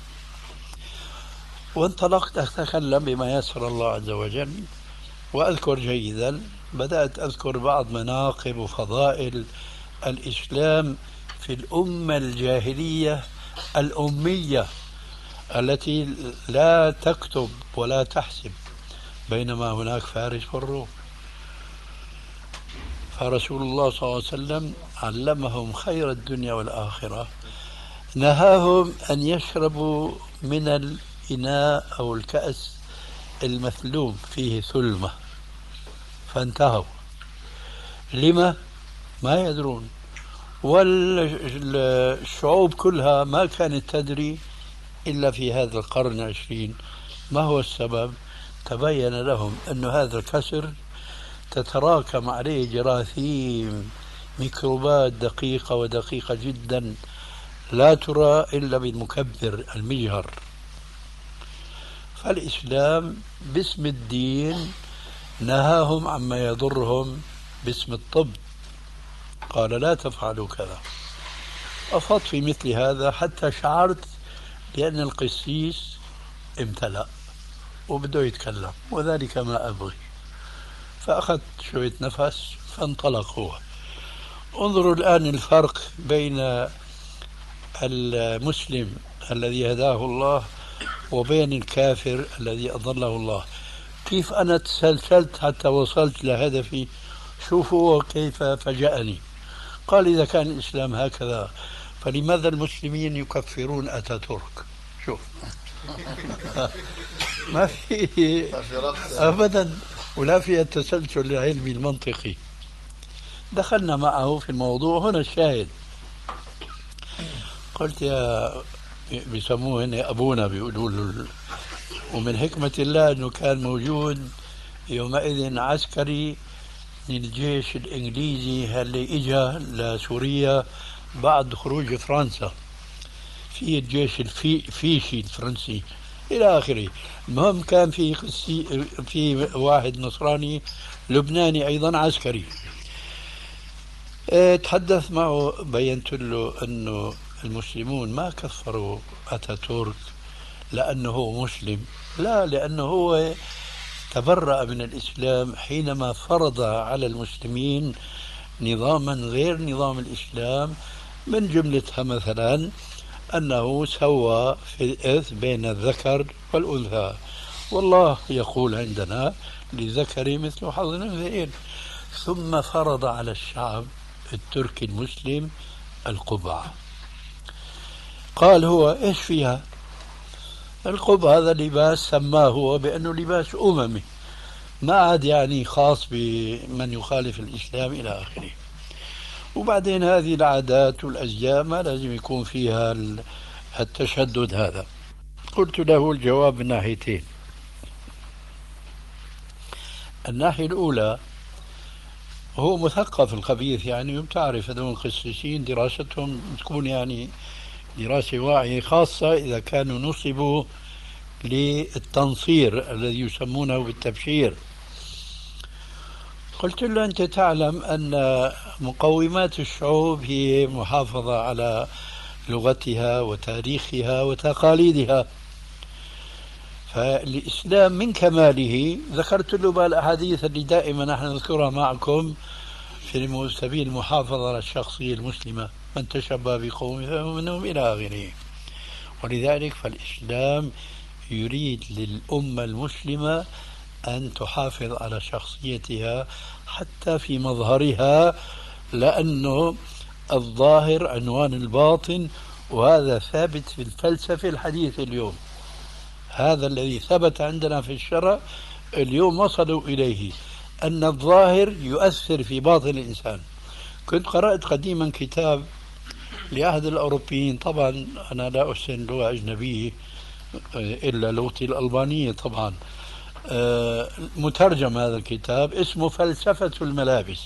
وانطلقت أتكلم بما يسر الله عز وجل، وأذكر جيدا، بدأت أذكر بعض مناقب وفضائل الإسلام في الأمة الجاهلية الأمية التي لا تكتب ولا تحسب، بينما هناك فارس والروم. فرسول الله صلى الله عليه وسلم علمهم خير الدنيا والآخرة، نهاهم أن يشربوا من الإناء أو الكأس المثلوم فيه ثلمة، فانتهوا. لما؟ ما يدرون. والشعوب كلها ما كانت تدري إلا في هذا القرن العشرين. ما هو السبب؟ تبين لهم أن هذا الكسر تتراكم عليه جراثيم، ميكروبات دقيقة ودقيقة جدا لا ترى إلا بالمكبر المجهر. فالإسلام باسم الدين نهاهم عما يضرهم باسم الطب، قال لا تفعلوا كذا. أفضت في مثل هذا حتى شعرت بأن القسيس امتلأ وبده يتكلم، وذلك ما أبغي. فأخذت شوية نفس فانطلق هو، انظروا الآن الفرق بين المسلم الذي هداه الله وبين الكافر الذي أضله الله. كيف أنا تسلسلت حتى وصلت لهدفي؟ شوفوا كيف فجأني. قال إذا كان الإسلام هكذا فلماذا المسلمين يكفرون أتاتورك؟ شوف ما في أبدا، ولا في التسلسل العلمي المنطقي. دخلنا معه في الموضوع. هنا الشاهد، قلت يا بيسموه هنا أبونا بيقولوا له، ومن حكمة الله أنه كان موجود يومئذ عسكري من الجيش الإنجليزي اللي إجا لسوريا بعد خروج فرنسا، في الجيش الفيشي الفرنسي إلى آخره. المهم كان في في واحد نصراني لبناني أيضا عسكري. اه تحدث معه، بينت له أنه المسلمون ما كفروا أتاتورك لأنه هو مسلم، لا، لأنه هو تبرأ من الإسلام حينما فرض على المسلمين نظاما غير نظام الإسلام، من جملتها مثلا أنه سوى في الإرث بين الذكر والأنثى، والله يقول عندنا للذكر مثل حظ الأنثيين. ثم فرض على الشعب التركي المسلم القبعة. قال هو إيش فيها؟ القبعة هذا لباس سماه هو بأنه لباس أممي، ما عاد يعني خاص بمن يخالف الإسلام إلى آخره. وبعدين هذه العادات والأزياء ما لازم يكون فيها التشدد هذا. قلت له الجواب من ناحيتين. الناحية الأولى، هو مثقف الخبيث يعني، وبتعرف هذول القسيسين دراستهم تكون يعني دراسة واعية، خاصة إذا كانوا نصبوا للتنصير الذي يسمونه بالتبشير. قلت له أنت تعلم أن مقومات الشعوب هي محافظة على لغتها وتاريخها وتقاليدها، فالإسلام من كماله، ذكرت له بالأحاديث اللي دائما نحن نذكرها معكم في سبيل المحافظة على الشخصية المسلمة، من تشبه بقوم فمنهم إلى آخره. ولذلك فالإسلام يريد للأمة المسلمة أن تحافظ على شخصيتها حتى في مظهرها، لأنه الظاهر عنوان الباطن، وهذا ثابت في الفلسفة الحديثة اليوم. هذا الذي ثبت عندنا في الشرع اليوم وصلوا إليه، أن الظاهر يؤثر في باطن الإنسان. كنت قرأت قديما كتاب لأحد الأوروبيين، طبعا أنا لا أحسن لغة أجنبية إلا لغتي الألبانية طبعا، مترجم هذا الكتاب، اسمه فلسفة الملابس.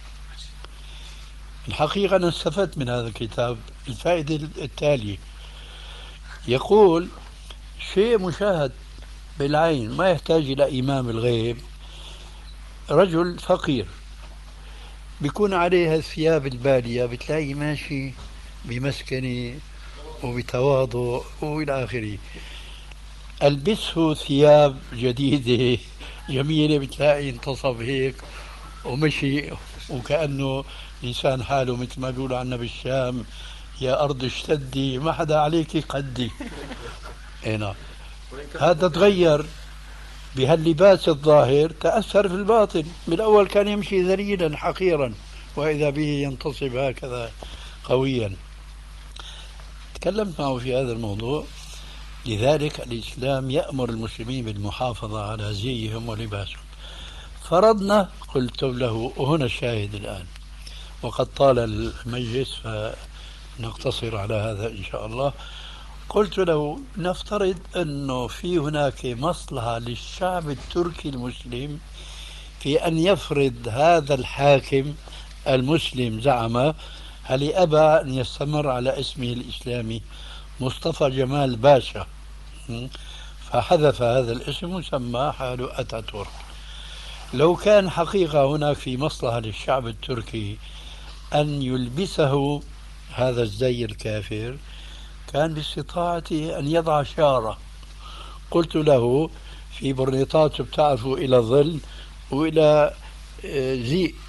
الحقيقة أنا استفدت من هذا الكتاب الفائدة التالية. يقول شيء مشاهد بالعين ما يحتاج إلى إمام الغيب. رجل فقير بيكون عليه الثياب البالية، بتلاقي ماشي بمسكنة وبتواضع وإلى آخره. ألبسه ثياب جديدة جميلة، بتلاقي انتصب هيك ومشي وكأنه لسان حاله مثل ما بيقولوا عنا بالشام، يا أرض اشتدي ما حدا عليك قدي. هنا هذا تغير بهاللباس الظاهر، تأثر في الباطن. بالأول كان يمشي ذليلا حقيرا، وإذا به ينتصب هكذا قويا. تكلمت معه في هذا الموضوع. لذلك الإسلام يأمر المسلمين بالمحافظة على زيهم ولباسهم. فرضنا، قلت له وهنا الشاهد الآن، وقد طال المجلس فنقتصر على هذا إن شاء الله. قلت له نفترض أنه في هناك مصلحة للشعب التركي المسلم في أن يفرض هذا الحاكم المسلم، زعم هل أبى أن يستمر على اسمه الإسلامي مصطفى جمال باشا، فحذف هذا الاسم وسمى حاله أتاتورك. لو كان حقيقة هناك في مصلحة للشعب التركي أن يلبسه هذا الزي الكافر، كان باستطاعته أن يضع شارة. قلت له في برنيطات بتعرفوا إلى ظل وإلى زي،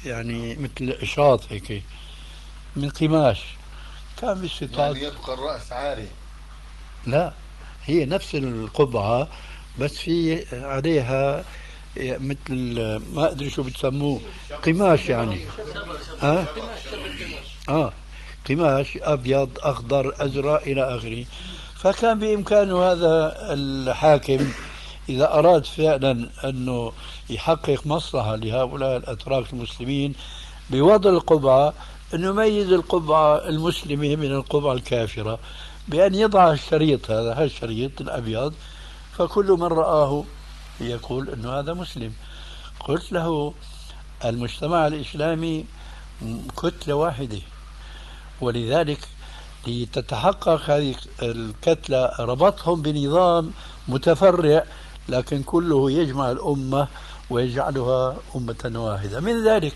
يعني مثل إشاط هيك من قماش، كان بالستات. يعني يبقى الرأس عاري؟ لا، هي نفس القبعة بس في عليها مثل، ما أدري شو بتسموه، قماش يعني. ها؟ آه قماش أبيض أخضر أزرق إلى آخره. فكان بإمكانه هذا الحاكم إذا أراد فعلا أنه يحقق مصلحة لهؤلاء الأتراك المسلمين بوضع القبعة، أنه يميز القبعة المسلمة من القبعة الكافرة بأن يضع الشريط هذا، هذا الشريط الأبيض، فكل من رآه يقول أنه هذا مسلم. قلت له المجتمع الإسلامي كتلة واحدة، ولذلك لتتحقق هذه الكتلة ربطهم بنظام متفرع لكن كله يجمع الأمة ويجعلها أمة واحدة. من ذلك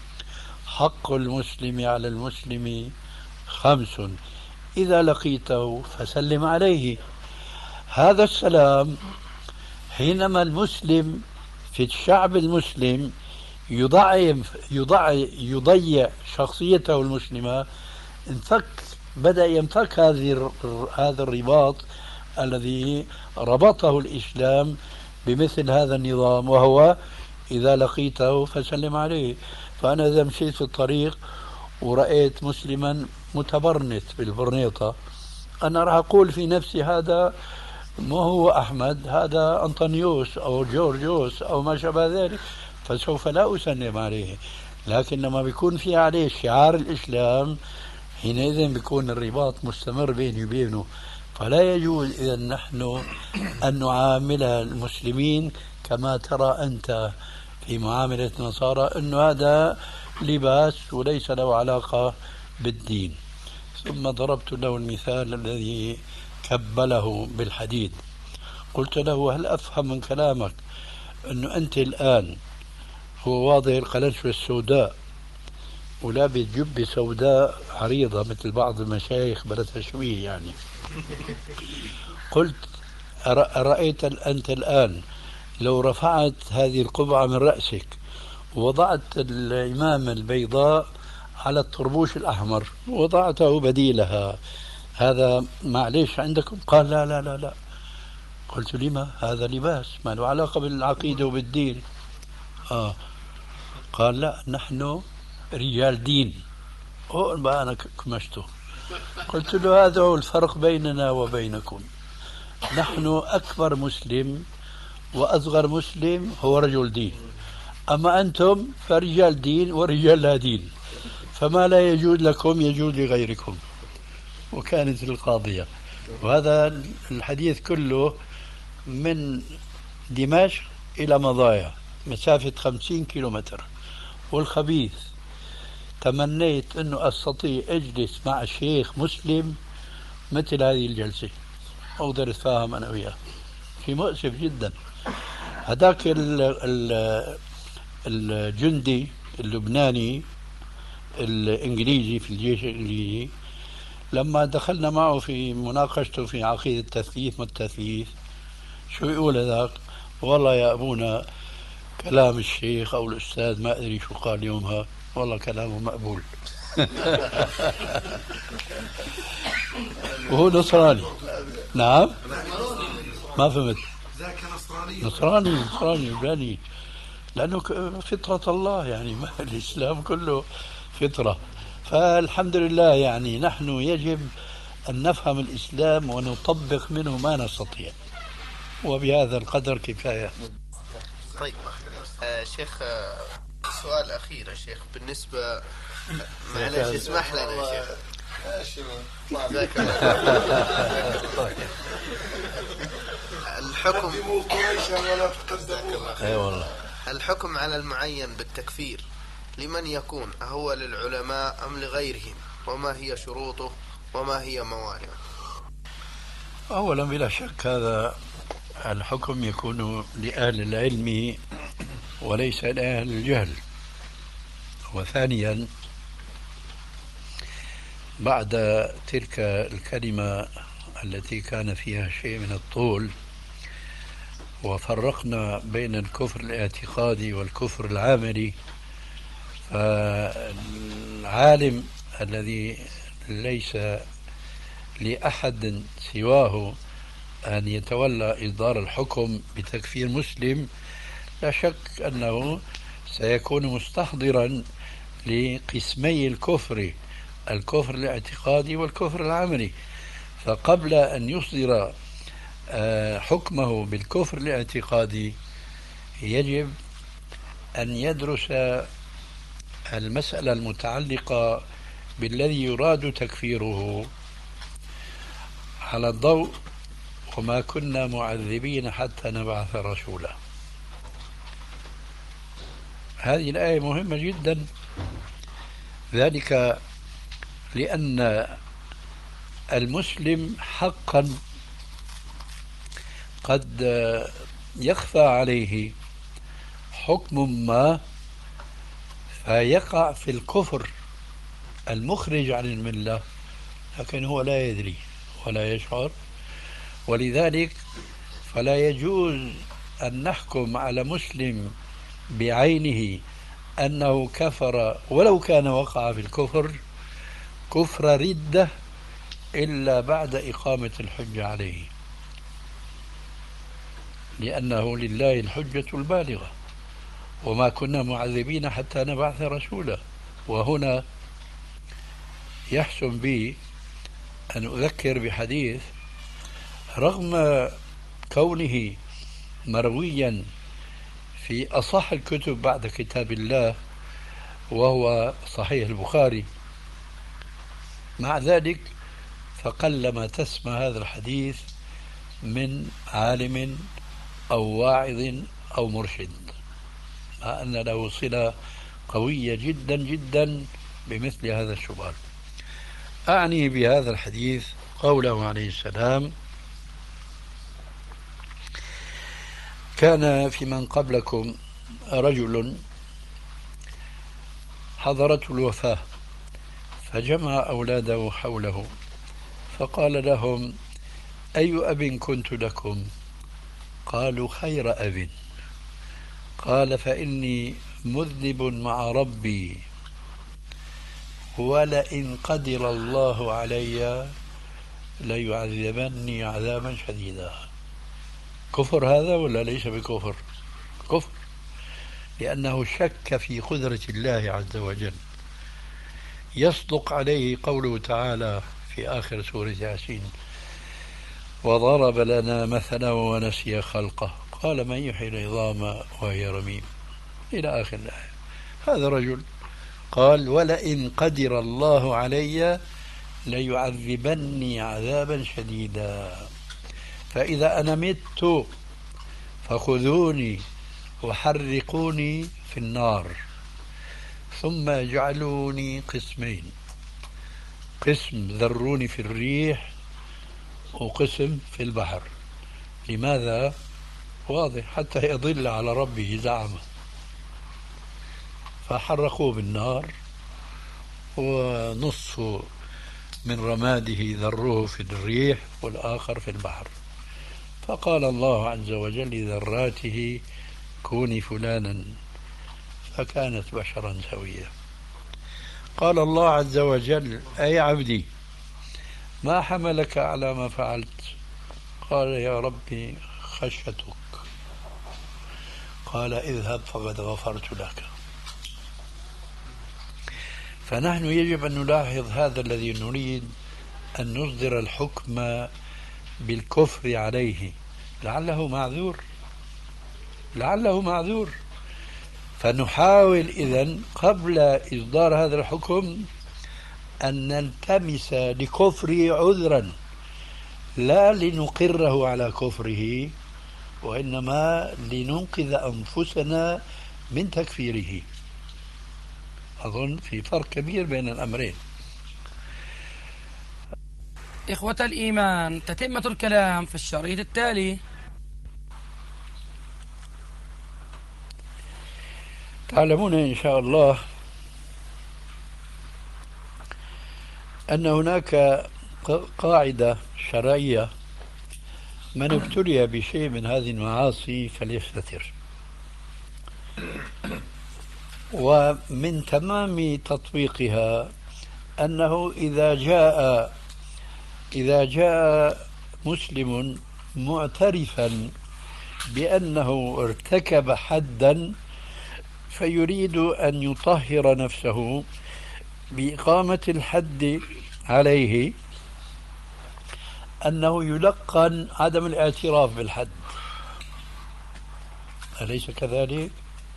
حق المسلم على المسلم خمس، إذا لقيته فسلم عليه. هذا السلام حينما المسلم في الشعب المسلم يضعف يضع يضيع شخصيته المسلمة، انفك بدأ ينفك هذه هذا الرباط الذي ربطه الإسلام بمثل هذا النظام، وهو إذا لقيته فسلم عليه. فأنا إذا مشيت في الطريق ورأيت مسلما متبرنت بالبرنيطة، أنا راح أقول في نفسي هذا ما هو أحمد، هذا أنطونيوس أو جورجيوس أو ما شابه ذلك، فسوف لا أسلم عليه. لكن لما بيكون في عليه شعار الإسلام حينئذ بيكون الرباط مستمر بيني وبينه. فلا يجوز إذا نحن أن نعامل المسلمين كما ترى أنت في معاملة النصارى، أنه هذا لباس وليس له علاقة بالدين. ثم ضربت له المثال الذي كبله بالحديد. قلت له هل أفهم من كلامك أنه أنت الآن هو واضح القلنسوة السوداء ولابس جبة سوداء عريضة مثل بعض المشايخ بلا تشويه يعني. قلت أرأيت أنت الآن لو رفعت هذه القبعة من رأسك ووضعت الإمامة البيضاء على الطربوش الأحمر ووضعته بديلها، هذا معليش عندكم؟ قال لا لا لا لا. قلت لما؟ هذا لباس ما له علاقة بالعقيدة وبالدين. آه. قال لا، نحن رجال دين. هون بقى أنا كمشته. قلت له هذا هو الفرق بيننا وبينكم، نحن أكبر مسلم وأصغر مسلم هو رجل دين، أما أنتم فرجال دين ورجال لا دين، فما لا يجوز لكم يجوز لغيركم. وكانت القاضية. وهذا الحديث كله من دمشق إلى مضايا مسافة خمسين كيلومتر. والخبيث تمنيت أنه أستطيع أجلس مع شيخ مسلم مثل هذه الجلسة أقدر أتفاهم أنا وياه. في مؤسف جدا. هذاك الجندي اللبناني الإنجليزي في الجيش الإنجليزي لما دخلنا معه في مناقشته في عقيدة التثليث ما التثليث، شو يقول هذاك؟ والله يا أبونا كلام الشيخ أو الأستاذ ما أدري شو قال يومها، والله كلامه مقبول. وهو نصراني. نعم ما فهمت. ذاك نصراني نصراني نصراني لبناني، لأنه فطرة الله يعني ما الإسلام كله فطرة. فالحمد لله يعني نحن يجب أن نفهم الإسلام ونطبق منه ما نستطيع، وبهذا القدر كفاية. طيب آه شيخ، آه سؤال أخير يا شيخ، بالنسبة معلش اسمح لنا يا شيخ. الحكم اي والله الحكم على المعين بالتكفير لمن يكون؟ أهو للعلماء أم لغيرهم؟ وما هي شروطه وما هي موانعه؟ أولا بلا شك هذا الحكم يكون لأهل العلم وليس لأهل الجهل. وثانيا بعد تلك الكلمة التي كان فيها شيء من الطول وفرقنا بين الكفر الاعتقادي والكفر العملي، فالعالم الذي ليس لأحد سواه أن يتولى إصدار الحكم بتكفير مسلم لا شك أنه سيكون مستحضرا لقسمي الكفر، الكفر الاعتقادي والكفر العملي. فقبل أن يصدر حكمه بالكفر الاعتقادي يجب أن يدرس المسألة المتعلقة بالذي يراد تكفيره على الضوء وما كنا معذبين حتى نبعث رسولا. هذه الآية مهمة جدا، ذلك لأن المسلم حقا قد يخفى عليه حكم ما فيقع في الكفر المخرج عن الملة، لكن هو لا يدري ولا يشعر. ولذلك فلا يجوز أن نحكم على مسلم بعينه أنه كفر ولو كان وقع في الكفر كفر ردة إلا بعد إقامة الحجة عليه، لأنه لله الحجة البالغة وما كنا معذبين حتى نبعث رسولا. وهنا يحسن بي أن أذكر بحديث رغم كونه مرويا في أصح الكتب بعد كتاب الله وهو صحيح البخاري، مع ذلك فقلما تسمع هذا الحديث من عالم أو واعظ أو مرشد، مع أن له صلة قوية جدا جدا بمثل هذا الشباب. أعني بهذا الحديث قوله عليه السلام: كان في من قبلكم رجل حضرته الوفاة فجمع أولاده حوله فقال لهم: أي أب كنت لكم؟ قالوا: خير أب. قال: فإني مذنب مع ربي ولئن قدر الله علي ليعذبني عذابا شديدا. كفر هذا ولا ليس بكفر؟ كفر، لأنه شك في قدرة الله عز وجل. يصدق عليه قوله تعالى في آخر سورة ياسين: وضرب لنا مثلا ونسي خلقه قال من يحيي العظام وهي رميم، إلى آخر الآية. هذا رجل قال: ولئن قدر الله علي ليعذبني عذابا شديدا، فإذا أنا مت فخذوني وحرقوني في النار ثم اجعلوني قسمين، قسم ذروني في الريح وقسم في البحر. لماذا؟ واضح، حتى يضل على ربه زعمه. فحرقوه بالنار ونصف من رماده ذروه في الريح والآخر في البحر. فقال الله عز وجل لذراته: كوني فلانا، فكانت بشرا سويا. قال الله عز وجل: أي عبدي ما حملك على ما فعلت؟ قال: يا ربي خشيتك. قال: اذهب فقد غفرت لك. فنحن يجب أن نلاحظ هذا الذي نريد أن نصدر الحكم بالكفر عليه، لعله معذور، لعله معذور. فنحاول إذن قبل إصدار هذا الحكم أن نلتمس لكفره عذرا، لا لنقره على كفره، وإنما لننقذ أنفسنا من تكفيره. أظن في فرق كبير بين الأمرين. إخوة الإيمان، تتمة الكلام في الشريط التالي. تعلمون إن شاء الله أن هناك قاعدة شرعية: من ابتلي بشيء من هذه المعاصي فليستتر. ومن تمام تطبيقها أنه إذا جاء إذا جاء مسلم معترفا بأنه ارتكب حدا فيريد أن يطهر نفسه بإقامة الحد عليه، أنه يلقن عدم الاعتراف بالحد. أليس كذلك؟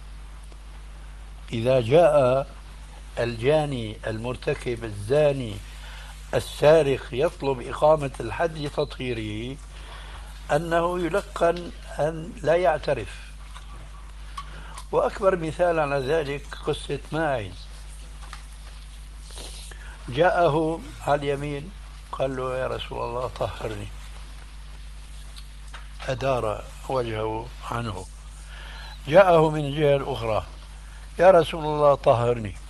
إذا جاء الجاني المرتكب الزاني السارق يطلب إقامة الحد لتطهيره، أنه يلقن أن لا يعترف. وأكبر مثال على ذلك قصة ماعز، جاءه على اليمين قال له يا رسول الله طهرني، أدار وجهه عنه. جاءه من الجهة الأخرى يا رسول الله طهرني،